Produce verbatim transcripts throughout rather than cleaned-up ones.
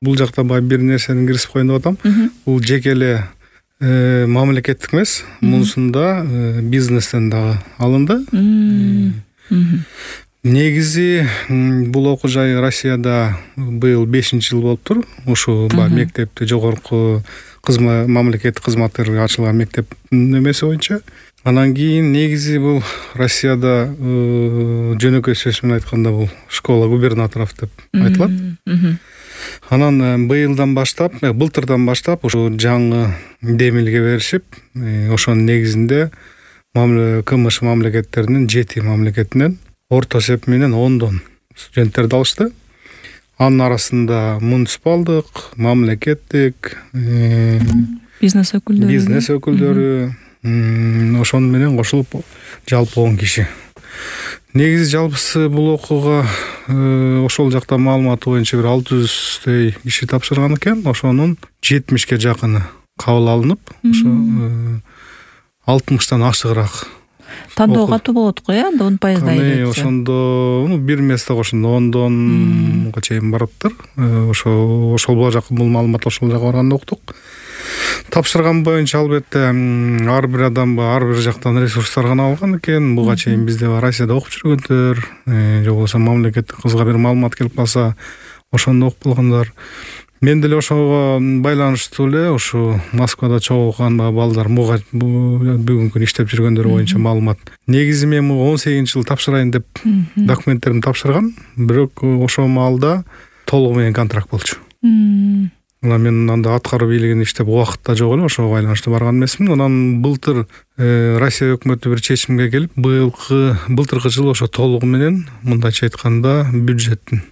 Бул жакта баягы бир нерсени киргизип коеюн деп атам. Бул жеке эле мамлекеттик эмес, мунусунда бизнестен дагы алынды. Негизи бул окуу жай Россияда быйыл бешинчи жыл болуптур. Ушу баягы мектепти жогорку кызмат мамлекеттик кызматкерлерге ачылган мектеп немеси боюнча. Анан кийин негизи бул Россияда жөнөкөй сөз менен айтканда бул школа губернаторов деп айтылат. Анан быйылдан баштап, былтырдан баштап ушу жаңы демилге беришип, ошонун негизинде КМШ мамлекеттеринин жети мамлекетинен орто эсеп менен ондон студенттерди алышты. Анын арасында муниципалдык, мамлекеттик, бизнес өкүлдөрү, бизнес өкүлдөрү, ошону менен кошулуп жалпы он киши. Негизи жалпысы бул окууга ошол жакта маалыматы боюнча бир алты жүздөй киши тапшырган экен. Ошонун жетимишке жакыны кабыл алынып, ошо алтымыштан ашыгыраак тандоо катуу болот го, э, анда он пайыздай эле. Ошондо бир месте кошондо ондонго чейин барыптыр. Ошо ошол бул жака бул маалымат ошол жака барганда уктук. Тапшырган боюнча албетте ар бир адам ар бир жактан ресурстар гана алган экен. Буга чейин бизде Россияда окуп жүргөндөр, же болбосо мамлекеттик кызга бир маалымат келип калса, ошондо окуп болгондар. Мен деле ошого байланыштуу эле ушу Москвада чогулган балдар муга бүгүнкү күнү иштеп жүргөндөр боюнча маалымат. Негизи мен он сегизинчи жылы тапшырайын деп документтеримди тапшыргам, бирок ошол маалда толугу менен контракт болчу. Анан мен анда аткаруу бийлигинде иштеп убакытта жок эле, ошого байланыштуу барган эмесмин. Анан былтыр Россия өкмөтү бир чечимге келип, быйылкы былтыркы жылы ошо толугу менен мындайча айтканда бюджеттин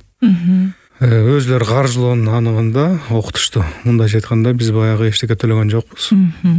өзлөр каржылоонун аныгында окутушту. Мындайча айтканда биз баягы эчтеке төлөгөн жокпуз.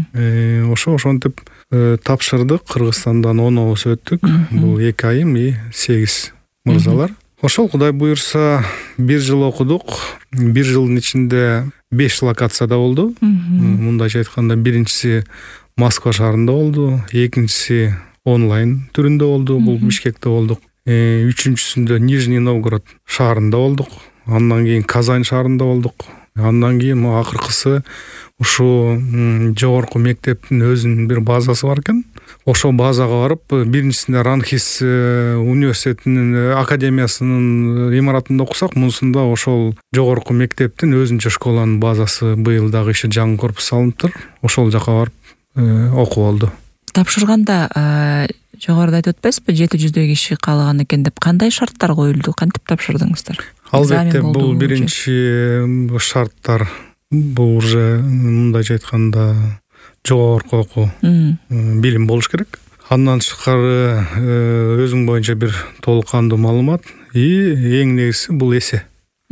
Ошо ошентип тапшырдык. Кыргызстандан онобуз өттүк. Бул эки айым и сегиз мырзалар. Ошол Кудай буйрса бир жыл окудук. Бир жылдын ичинде беш локацияда болду. Мындайча айтканда биринчиси Москва шаарында болду, экинчиси онлайн түрүндө болду. Бул Бишкекте болдук. Үчүнчүсүндө Нижний Новгород шаарында болдук. Андан кийин Казань шаарында болдук. Андан кийин акыркысы ушу жогорку мектептин өзүнүн бир базасы бар экен. Ошол базага барып, биринчисинде Ранхис университетинин академиясынын имаратында окусак, мунусунда ошол жогорку мектептин өзүнчө школанын базасы быйыл дагы иши жаңы корпус салыныптыр. Ошол жака барып окуу болду. Тапшырганда жогоруда айтып өтпөйсүзбү, жети жүздөй киши каалаган экен деп, кандай шарттар коюлду, кантип тапшырдыңыздар? Албетте бул биринчи шарттар, бул уже мындайча айтканда жогорку окуу билим болуш керек. Андан тышкары өзүң боюнча бир толук кандуу маалымат и эң негизгиси бул эсе.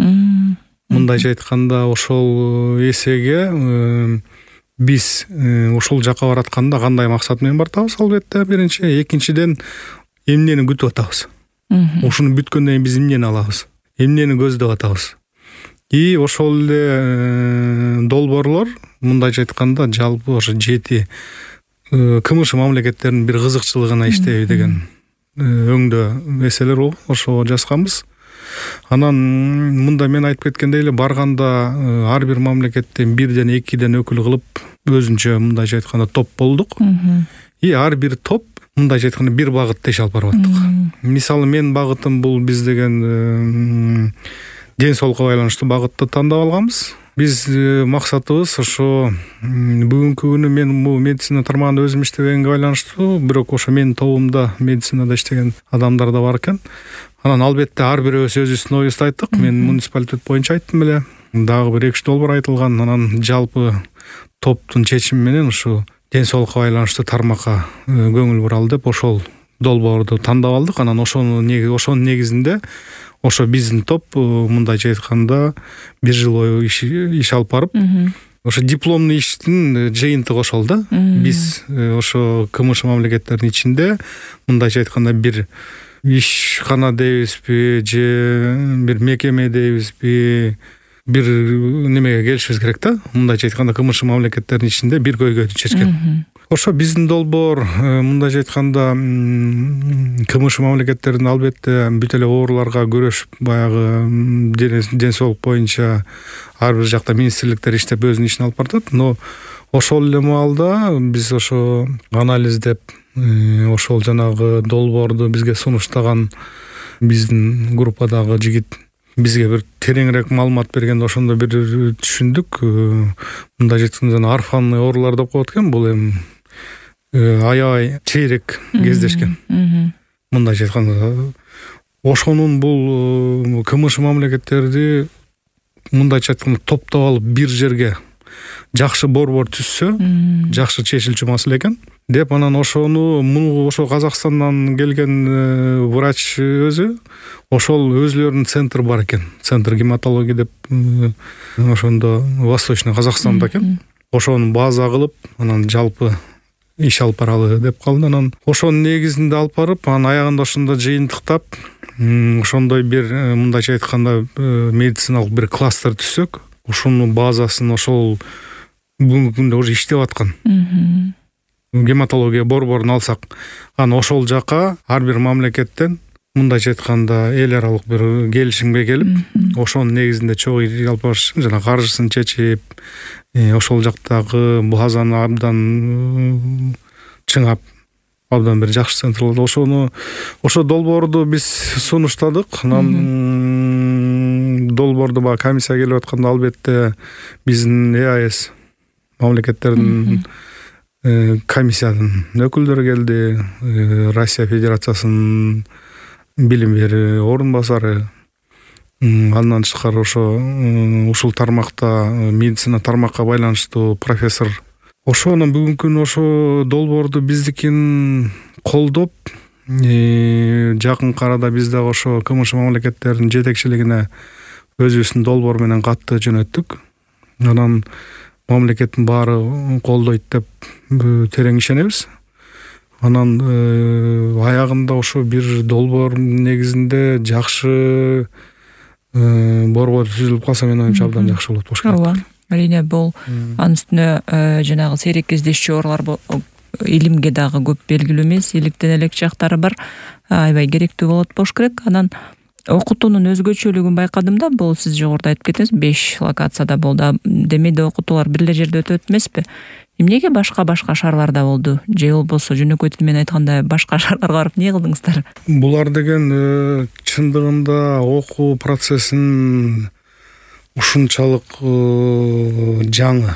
Мындайча айтканда ошол эсеге биз ушул жака баратканда кандай максат менен бартабыз? Албетте биринчи, экинчиден эмнени күтүп атабыз? Ушуну бүткөндөн кийин биз эмнени алабыз? Эмнени көздөп атабыз? И ошол эле долбоорлор мындайча айтканда жалпы ошо жети КМШ мамлекеттеринин бир кызыкчылыгына иштейби деген өңдө эселер болуп ошого жазганбыз. Анан мында мен айтып кеткендей эле барганда ар бир мамлекеттен бирден экиден өкүл кылып өзүнчө мындайча айтканда топ болдук. И ар бир топ мындайча айтканда бир багытта иш алып барып аттык. Мисалы мен багытым бул биз деген ден соолукка байланыштуу багытты тандап алганбыз. Биз максатыбыз ошо бүгүнкү күнү мен бул медицина тармагында өзүм иштегенге байланыштуу, бирок ошо менин тобумда медицинада иштеген адамдар да бар экен. Анан албетте ар бирөөбүз өзүбүздүн оюбузду айттык. Мен муниципалитет боюнча айттым эле. Дагы бир эки долбоор айтылган. Анан жалпы топтун чечими менен ушу ден соолукка байланыштуу тармакка көңүл буралы деп ошол долбоорду тандап алдык. Анан ошонун ошонун негизинде ошо биздин топ мындайча айтканда бир жыл бою иш алып барып, ошо дипломный иштин жыйынтыгы ошол да. Биз ошо КМШ мамлекеттеринин ичинде мындайча айтканда бир ишкана дейбизби же бир мекеме дейбизби бир немеге келишибиз керек да. Мындайча айтканда КМШ мамлекеттеринин ичинде бир көйгөйдү чечкен. Ошо биздин долбоор мындайча айтканда КМШ мамлекеттеринин албетте бүт эле ооруларга күрөшүп баягы ден соолук боюнча ар бир жакта министрликтер иштеп өзүнүн ишин алып баратат. Но ошол эле маалда биз ошо анализдеп ошол жанагы долбоорду бизге сунуштаган биздин группадагы жигит бизге бир тереңирээк маалымат бергенде ошондо бир түшүндүк. Мындай жеткенде орфанный оорулар деп коет экен. Бул эми аябай чейрек кездешкен. Мындайча айтканда ошонун бул КМШ мамлекеттерди мындайча айтканда топтоп алып бир жерге жакшы борбор түзсө жакшы чечилчү маселе экен деп, анан ошону муну ошо Казакстандан келген врач өзү ошол өзүлөрүнүн центр бар экен. Центр гематология деп ошондо Восточный Казакстанда экен. Ошону база кылып, анан жалпы иш алып баралы деп калды. Анан ошонун негизинде алып барып, анан аягында ошондо жыйынтыктап, ошондой бир мындайча айтканда медициналык бир кластер түзсөк, ошонун базасын ошол бүгүнкү күндө уже иштеп аткан гематология борборун алсак, анан ошол жака ар бир мамлекеттен мындайча айтканда эл аралык бир келишимге келип, ошонун негизинде чогуу алып барыш, жана каржысын чечип, ошол жактагы базаны абдан чыңап, абдан бир жакшы центр болду. Ошону ошо долбоорду биз сунуштадык. Анан долбоорду баягы комиссия келип атканда албетте биздин ЭАЭС мамлекеттердин комиссиянын өкүлдөрү келди, Россия Федерациясынын билим бери орун басары, андан тышкары ошо ушул тармакта медицина тармакка байланыштуу профессор. Ошону бүгүнкү күнү ошо долбоорду биздикин колдоп, жакын арада биз дагы ошо КМШ мамлекеттеринин жетекчилигине өзүбүздүн долбоор менен катты жөнөттүк. Анан мамлекеттин баары колдойт деп терең ишенебиз. Анан аягында ошо бир долбоор негизинде жакшы борбор түзүлүп калса, мен оюмча абдан жакшы болот болуш керек. Ооба, әрине бул анын үстүнө жанагы сейрек кездешчү оорулар илимге дагы көп белгилүү эмес, иликтен элек жактары бар, аябай керектүү болот болуш керек. Анан окутуунун өзгөчөлүгүн байкадым да, бул сиз жогоруда айтып кеттиңиз, беш локацияда болду. Демейде окутуулар бир эле жерде өтөт эмеспи? Эмнеге башка-башка шаарларда болду? Же болбосо жөнөкөй тил менен айтканда башка шаарларга барып эмне кылдыңыздар? Булар деген чындыгында окуу процессин ушунчалык жаңы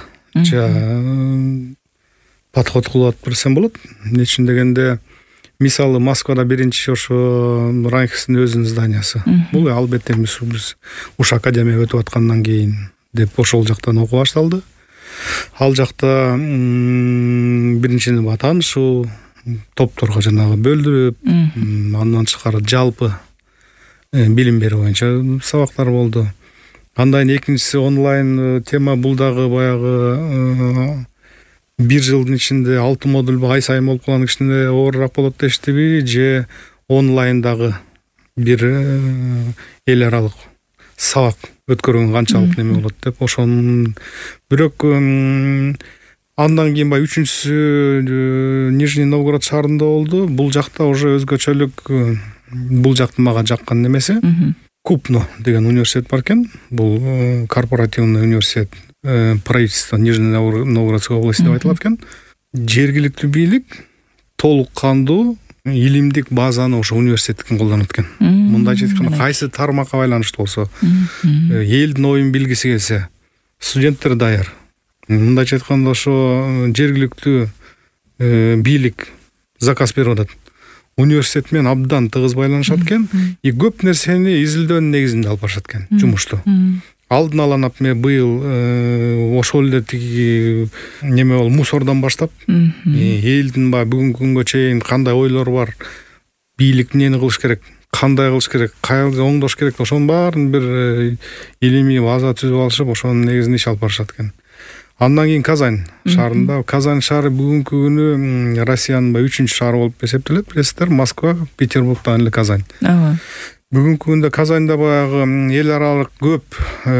подход кылып атып берсем болот. Эмне үчүн дегенде, мисалы Москвада биринчи ошо Райхстин өзүнүн зданиясы. Бул албетте биз уш академия өтүп аткандан кийин деп ошол жактан окуу башталды. Ал жакта биринчиден таанышуу, топторго жанагы бөлдүрүп, андан тышкары жалпы билим берүү боюнча сабактар болду. Андан экинчиси онлайн тема. Бул дагы баягы бир жылдын ичинде алты модуль ай сайын болуп калган кичине оорураак болот дештиби, же онлайндагы бир эл аралык сабак өткөргөн канчалык неме болот деп, ошонун бирок андан кийин баягы үчүнчүсү Нижний Новгород шаарында болду. Бул жакта уже өзгөчөлүк, бул жактын мага жаккан немеси, Купно деген университет бар экен. Бул корпоративный университет, правительство Нижней Новгородской области деп айтылат экен. Жергиликтүү бийлик толук кандуу илимдик базаны ошо университеттикин колдонот экен. Мындайча айтканда, кайсы тармакка байланыштуу болсо, элдин оюн билгиси келсе, студенттер даяр. Мындайча айтканда, ошо жергиликтүү бийлик заказ берип атат. Университет менен абдан тыгыз байланышат экен, и көп нерсени изилдөөнүн негизинде алып барышат экен жумушту. Алдын ала, например, быйыл ошол эле тиги неме бол мусордон баштап, элдин ба бүгүнкү күнгө чейин кандай ойлор бар, бийлик эмнени кылыш керек, кандай кылыш керек, кайда оңдош керек, ошонун баарын бир илимий база түзүп алышып, ошонун негизинде иш алып барышат экен. Андан кийин Казань шаарында. Казань шаары бүгүнкү күнү Россиянын үчүнчү шаары болуп эсептелет. Билесиздер, Москва, Петербургдан эле Казань. Ооба. Бүгүнкү күндө Казанда баягы эл аралык көп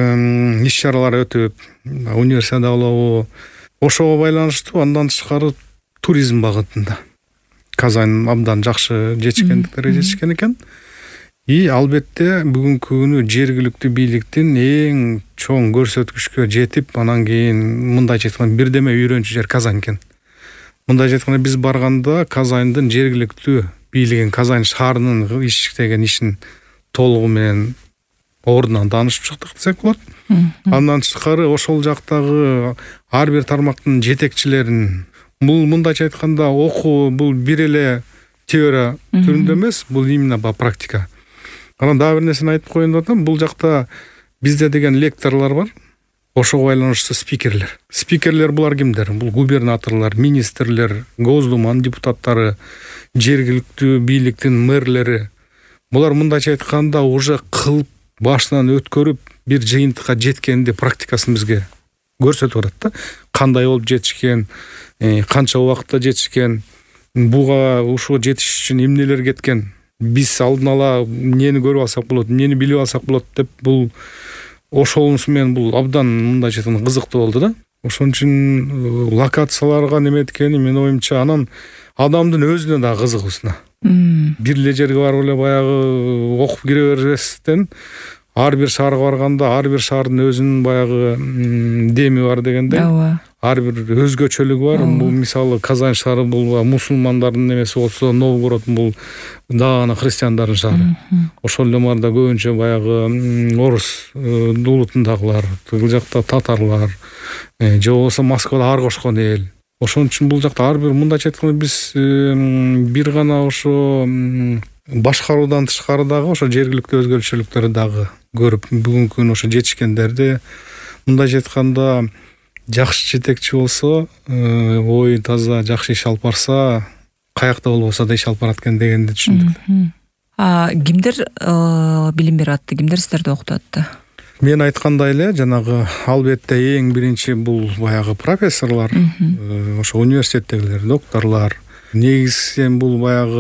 иш чаралар өтүп, универсиада болобу, ошого байланыштуу андан тышкары туризм багытында Казань абдан жакшы жетишкендиктерге жетишкен экен. И албетте бүгүнкү күнү жергиликтүү бийликтин эң чоң көрсөткүчкө жетип, анан кийин мындайча айтканда бирдеме үйрөнчү жер Казань экен. Мындайча айтканда биз барганда Казандын жергиликтүү бийлигин, Казань шаарынын иштеген ишин толугу менен ордунан таанышып чыктык десек болот. Андан тышкары ошол жактагы ар бир тармактын жетекчилерин, бул мындайча айтканда окуу бул бир эле теория түрүндө эмес, бул именно практика. Анан дагы бир нерсени айтып коеюн деп атам. Бул жакта бизде деген лекторлор бар. Ошого байланыштуу спикерлер. Спикерлер булар кимдер? Бул губернаторлор, министрлер, Госдуманын депутаттары, жергиликтүү бийликтин мэрлери. Булар мындайча айтканда уже кылып башынан өткөрүп бир жыйынтыкка жеткенди практикасын бизге көрсөтүп атат да. Кандай болуп жетишкен, канча убакытта жетишкен, буга ушуга жетиш үчүн эмнелер кеткен. Биз алдын ала эмнени көрүп алсак болот, эмнени билип алсак болот деп бул ошолунусу менен бул абдан мындайча айтканда кызыктуу болду да. Ошон үчүн локацияларга неме эткени менин оюмча анан адамдын өзүнө да кызыгуусуна. Бир эле жерге барып эле баягы окуп кире бербестен ар бир шаарга барганда ар бир шаардын өзүнүн баягы деми бар дегендей. Ооба. Ар бир өзгөчөлүгү бар. Бул мисалы Казань шаары бул мусулмандардын немеси болсо, Новгород бул дагы христиандардын шаары. Ошол эле марда көбүнчө баягы орус улутундагылар, тигил жакта татарлар, же болбосо Москвада ар кошкон эл. Ошон үчүн бул жакта ар бир мындайча айтканда биз бир гана ошо башкаруудан тышкары дагы ошо жергиликтүү өзгөчөлүктөрдү дагы көрүп, бүгүнкү күнү ошо жетишкендерди мындайча айтканда жакшы жетекчи болсо, ой таза жакшы иш алып барса, каякта болбосо да иш алып барат экен дегенди түшүндүк. А кимдер билим берип атты, кимдер сиздерди окутуп атты? Мен айткандай эле, жанагы албетте эң биринчи бул баягы профессорлор, ошо университеттегилер, докторлор. Негизинен бул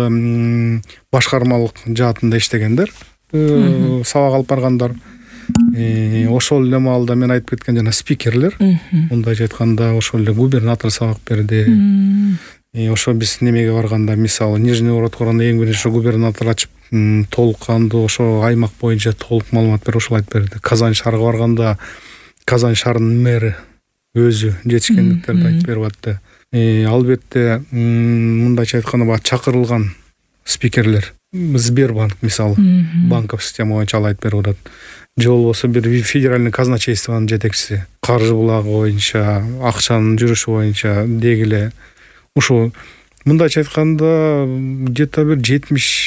баягы башкармалык жаатында иштегендер, сабак алып баргандар. Ошол эле маалда мен айтып кеткен жана спикерлер, мындайча айтканда ошол эле губернатор сабак берди. Ошо биз немеге барганда, мисалы Нижний Новгородко барганда эң биринчи губернатор ачып, толук кандуу ошо аймак боюнча толук маалымат берип ошол айтып берди. Казань шаарга барганда Казань шаарынын мэри өзү жетишкендиктерди айтып берип атты. Албетте мындайча айтканда баягы чакырылган спикерлер, Сбербанк мисалы, банков система боюнча ал айтып берип атат. Же болбосо бир федеральный казначействонун жетекчиси, каржы булагы боюнча, акчанын жүрүшү боюнча дегиле ушу мындайча айтканда где-то бир жетимиш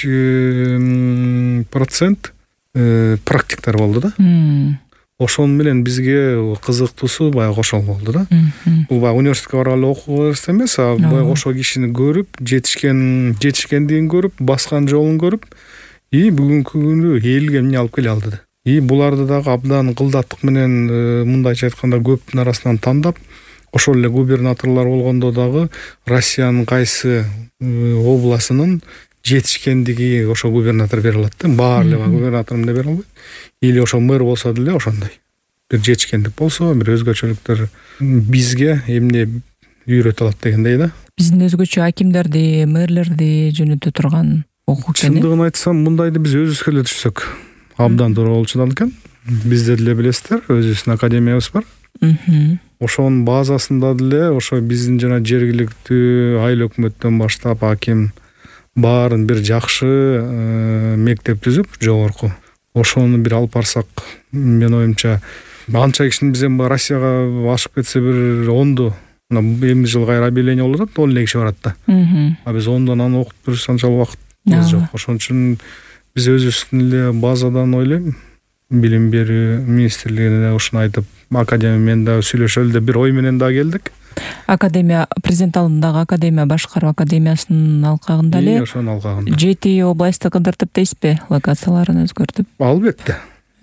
процент практиктер болду да. Ошон менен бизге кызыктуусу баягы ошол болду да. Бул баягы университетке барып эле окуу эмес, а баягы ошол кишини көрүп, жетишкен, жетишкендигин көрүп, баскан жолун көрүп, и бүгүнкү күнү элге эмне алып келе алды да. И буларды дагы абдан кылдаттык менен мындайча айтканда көптүн арасынан тандап, ошол эле губернаторлор болгондо дагы Россиянын кайсы областынын жетишкендиги ошо губернатор бере алат да. Баары эле губернатор эмне бере албайт. Или ошо мэр болсо деле ошондой. Бир жетишкендик болсо, бир өзгөчөлүктөр бизге эмне үйрөтө алат дегендей да. Биздин өзгөчө акимдерди, мэрлерди жөнөтө турган окуу экен. Чындыгын айтсам, мындайды биз өзүбүзгө эле түшсөк абдан туура болчу экен. Бизде деле билесиздер, өзүбүздүн академиябыз бар. Ошонун базасында деле ошо биздин жана жергиликтүү айыл өкмөттөн баштап аким баарын бир жакшы мектеп түзүп, жогорку. Ошону бир алып барсак, мен оюмча, анча кишинин биз эми Россияга ашып кетсе бир онду, эми жыл кайра объявление болуп атат, он эле киши барат да. А биз ондон аны окуп туруш анчалык убактыбыз жок. Ошон үчүн биз өзүбүздүн эле базадан ойлойм, билим берүү министрлигине ушуну айтып, академия менен дагы сүйлөшөлү деп бир ой менен дагы келдик. Академия, президент алдындагы академия башкаруу академиясынын алкагында эле ошонун алкагында жети областты кыдыртып дейсизби, локацияларын өзгөртүп? Албетте.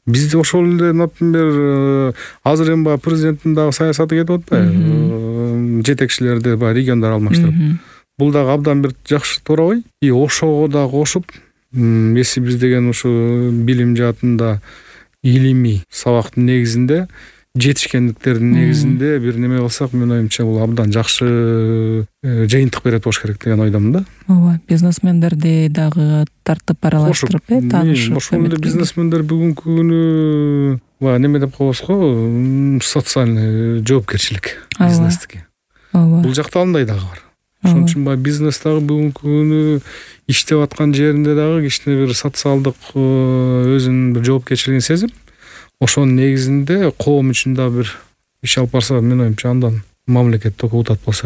Бизде ошол эле, например, азыр эми баягы президенттин дагы саясаты кетип атпайбы, жетекчилерди баягы региондор алмаштырып. Бул дагы абдан бир жакшы туурабай. И ошого да кошуп, эси биз деген ушу билим жаатында илимий сабактын негизинде, жетишкендиктердин негизинде бир неме кылсак, менин оюмча бул абдан жакшы жыйынтык берет болуш керек деген ойдомун да. Ооба, бизнесмендерди дагы тартып аралаштырып, э, таанышып. Ошол эле бизнесмендер бүгүнкү күнү баягы неме деп коебуз го, социальный жоопкерчилик бизнестики. Бул жакта андай дагы бар. Ошон үчүн баягы бизнес дагы бүгүнкү күнү иштеп аткан жеринде дагы кичине бир социалдык өзүнүн бир жоопкерчилигин сезип, ошонун негизинде коом үчүн да бир иш алып барса, менин оюмча андан мамлекет только утат болсо.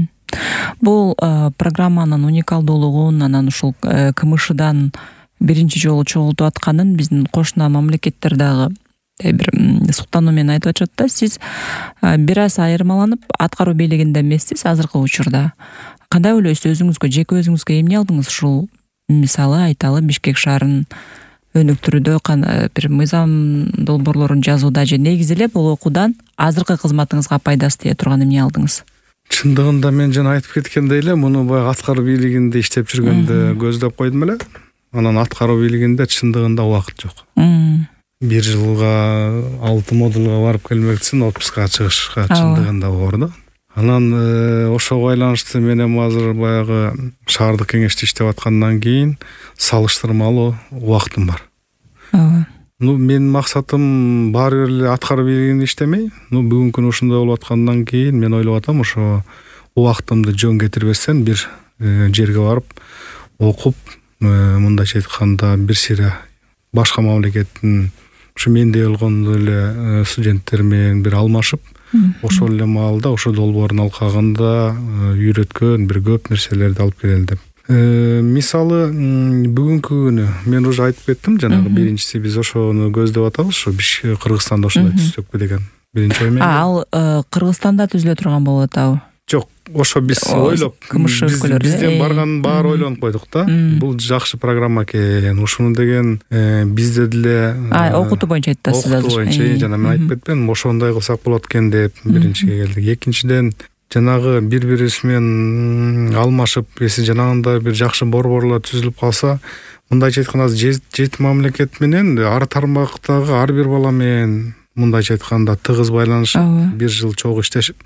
Бул программанын уникалдуулугун, анан ушул КМШдан биринчи жолу чогултуп атканын биздин кошуна мамлекеттер дагы бир суктануу менен айтып атышат да. Сиз бир аз айырмаланып аткаруу бийлигинде эмессиз азыркы учурда. Кандай ойлойсуз өзүңүзгө, жеке өзүңүзгө эмне алдыңыз ушул, мисалы айталы Бишкек шаарын өнүктүрүүдө, бир мыйзам долбоорлорун жазууда же негизи эле бул окуудан азыркы кызматыңызга пайдасы тие турган эмне алдыңыз? Чындыгында мен жана айтып кеткендей эле, муну баягы аткаруу бийлигинде иштеп жүргөндө көздөп койдум эле. Анан аткаруу бийлигинде чындыгында убакыт жок. Бир жылга алты модулга барып келмекчисин, отпускка чыгышка чындыгында бар да. Анан ошого байланыштуу мен эми азыр баягы шаардык кеңеште иштеп аткандан кийин салыштырмалуу убактым бар. Ооба. Ну, менин максатым баары бир эле аткаруу бийлигинде иштемей, ну бүгүнкү күнү ушундай болуп аткандан кийин мен ойлоп атам, ошо убактымды жөн кетирбестен бир жерге барып окуп, мындайча айтканда бир сыйра башка мамлекеттин ушу мендей болгон эле студенттер менен бир алмашып, ошол эле маалда ошо долбоордун алкагында үйрөткөн бир көп нерселерди алып келели деп. Мисалы бүгүнкү күнү мен уже айтып кеттим, жанагы биринчиси биз ошону көздөп атабыз, ошо Бишкек Кыргызстанда ошондой түзсөкпү деген биринчи ой менен. Ал Кыргызстанда түзүлө турган болуп атабы? Жок, ошо биз ойлоп, бизден барганын баары ойлонуп койдук да. Бул жакшы программа экен. Ушуну деген бизде деле окутуу боюнча айтасыз азыр. Окутуу боюнча жана мен айтып кетпедимби, ошондой кылсак болот экен деп биринчиге келдик. Экинчиден жанагы бири-бирибиз менен алмашып, эси жанагындай бир жакшы борборлор түзүлүп калса, мындайча айтканда жети мамлекет менен ар тармактагы ар бир бала менен мындайча айтканда тыгыз байланышып, бир жыл чогуу иштешип,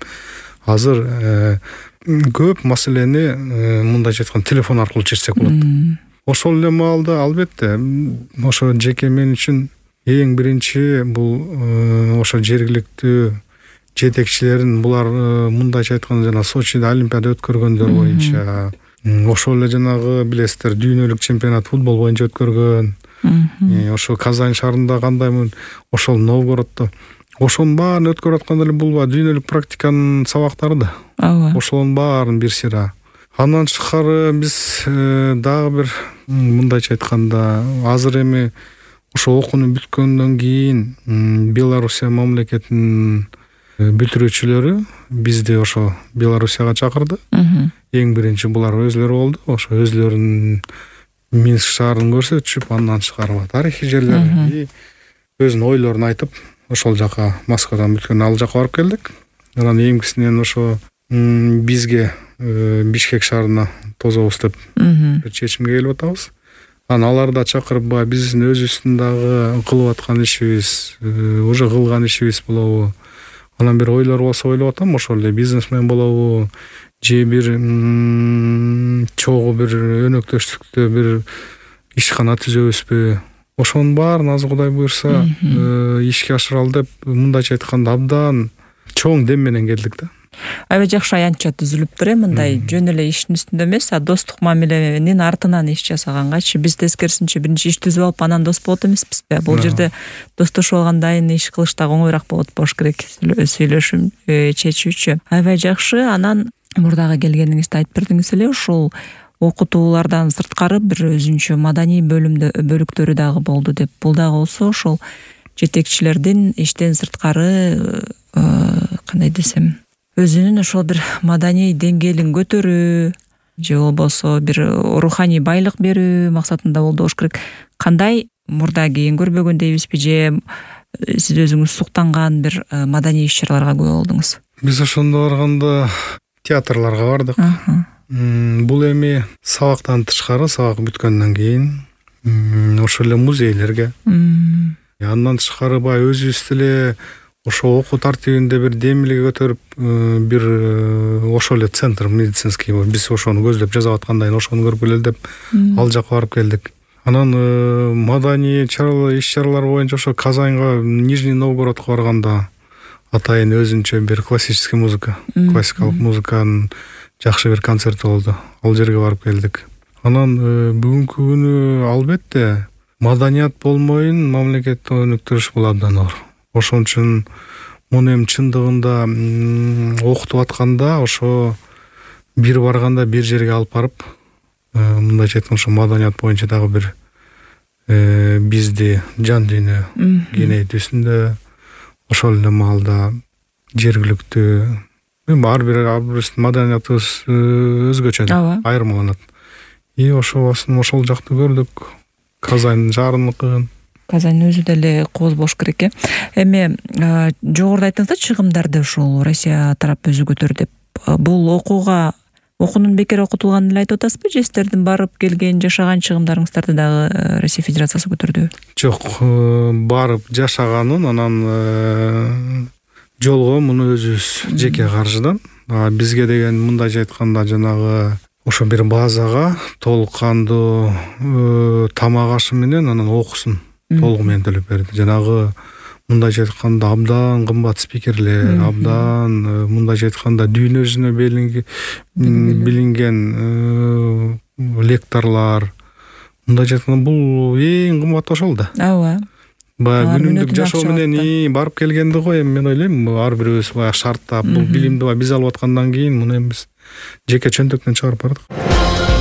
азыр көп маселени мындайча айтканда телефон аркылуу чечсек болот. Ошол эле маалда албетте ошо жеке мен үчүн эң биринчи бул ошо жергиликтүү жетекчилерин, булар мындайча айтканда жана Сочида олимпиада өткөргөндөр боюнча, ошол эле жанагы билесиздер дүйнөлүк чемпионат футбол боюнча өткөргөн, ошо Казань шаарында кандаймын, ошол Новгороддо, ошонун баарын өткөрүп атканда эле бул дүйнөлүк практиканын сабактары да. Ооба. Ошонун баарын бир сыйра. Андан тышкары биз дагы бир мындайча айтканда азыр эми ошо окууну бүткөндөн кийин Белоруссия мамлекетинин бүтүрүүчүлөрү бизди ошо Белоруссияга чакырды. Эң биринчи булар өзлөрү болду. Ошо өзлөрүнүн Минск шаарын көрсөтүшүп, андан тышкары тарыхый жерлерди, өзүнүн ойлорун айтып, ошол жака Москвадан бүткөн ал жака барып келдик. Анан эңгисинен ошо бизге Бишкек шаарына тозобуз деп бир чечимге келип атабыз. Анан аларды чакырып, биздин өзүбүздүн дагы кылып аткан ишибиз, уже кылган ишибиз болобу, анан бир ойлор болсо ойлоп атам, ошол эле бизнесмен болобу, же бир чогуу бир өнөктөштүктө бир ишкана түзөбүзбү, ошонун баарын азыр Кудай буйрса ишке ашыралы деп, мындайча айтканда абдан чоң дем менен келдик да. Аябай жакшы аянтча түзүлүптүр, мындай жөн эле иштин үстүндө эмес, а достук мамиленин артынан иш жасаганчы. Биз тескерисинче биринчи иш түзүп алып, анан дос болот эмеспизби? Бул жерде достошуп алгандан кийин иш кылыш дагы оңойраак болот болуш керек, сүйлөшүп чечүүчү. Аябай жакшы. Анан мурдагы келгениңизде айтып бердиңиз эле, ушул окутуулардан сырткары бир өзүнчө маданий бөлүмдө бөлүктөрү дагы болду деп. Бул дагы болсо ошол жетекчилердин иштен сырткары кандай десем, өзүнүн ошол бир маданий деңгээлин көтөрүү же болбосо бир руханий байлык берүү максатында болду болуш керек. Кандай мурда кийин көрбөгөндөйбизби же сиз өзүңүз суктанган бир маданий иш-чараларга күбө болдуңуз? Биз ошондо барганда театрларга бардык. Бул эми сабактан тышкары, сабак бүткөндөн кийин ошол эле музейлерге. Андан тышкары баягы өзүбүз деле ошо окуу тартибинде бир демилге көтөрүп, бир ошол эле центр медицинский, биз ошону көздөп жасап аткандайын ошону көрүп келели деп ал жака барып келдик. Анан маданий чаралар, иш-чаралар боюнча ошо Казанга, Нижний Новгородко барганда атайын өзүнчө бир классический музыка, классикалык музыканын жакшы бир концерти болду. Ал жерге барып келдик. Анан бүгүнкү күнү албетте маданият болмойун мамлекетти өнүктүрүш бул абдан оор. Ошон үчүн муну эми чындыгында окутуп атканда ошо бир барганда бир жерге алып барып, мындайча айтканда ошо маданият боюнча дагы бир бизди жан дүйнө кеңейтүүсүндө ошол эле маалда жергиликтүү ар бир ар бирибиздин маданиятыбыз өзгөчө айырмаланат. И ошо ошол жакты көрдүк. Казань шаарыныкы. Казань өзү деле кооз болуш керек э. Эми жогоруда айттыңыз да, чыгымдарды ушул Россия тарап өзү көтөр деп. Бул окууга окуунун бекер окутулганын эле айтып атасызбы, же сиздердин барып келген, жашаган чыгымдарыңыздарды дагы Россия Федерациясы көтөрдүбү? Жок, барып жашаганын, анан жолго муну өзүбүз жеке каржыдан, бизге деген мындайча айтканда жанагы ошо бир базага толук кандуу тамак ашы менен анан окуусун толугу менен төлөп берди. Жанагы мындайча айтканда абдан кымбат спикерлер, абдан мындайча айтканда дүйнө жүзүнө билинген лекторлор. Мындайча айтканда бул эң кымбат ошол да. Ооба. Баягы күнүмдүк жашоо менен барып келгенди го, эми мен ойлойм ар бирибиз баягы шарттап бул билимди биз алып аткандан кийин муну эми биз жеке чөнтөктөн чыгарып бардык.